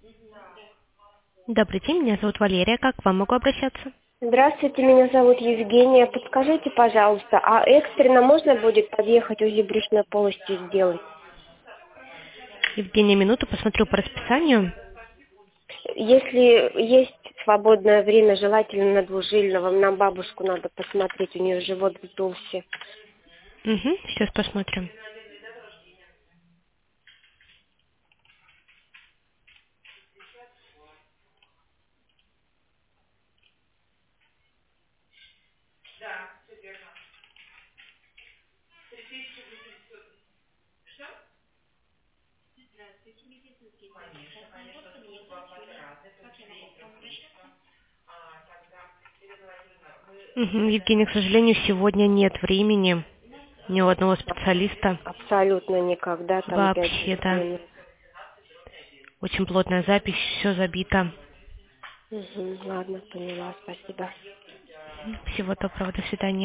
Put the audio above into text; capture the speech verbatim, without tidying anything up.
Добрый день, меня зовут Валерия. Как к вам могу обращаться? Здравствуйте, меня зовут Евгения. Подскажите, пожалуйста, а экстренно можно будет подъехать УЗИ брюшной полости сделать? Евгения, минуту, посмотрю по расписанию. Если есть свободное время, желательно на двужильного, нам бабушку надо посмотреть, у нее живот вздулся. Угу, сейчас посмотрим. Угу, Евгения, к сожалению, сегодня нет времени ни у одного специалиста. Абсолютно никогда, там Вообще, пять-десять да. минут. Очень плотная запись, все забито. Угу, ладно, поняла, спасибо. Всего доброго, до свидания.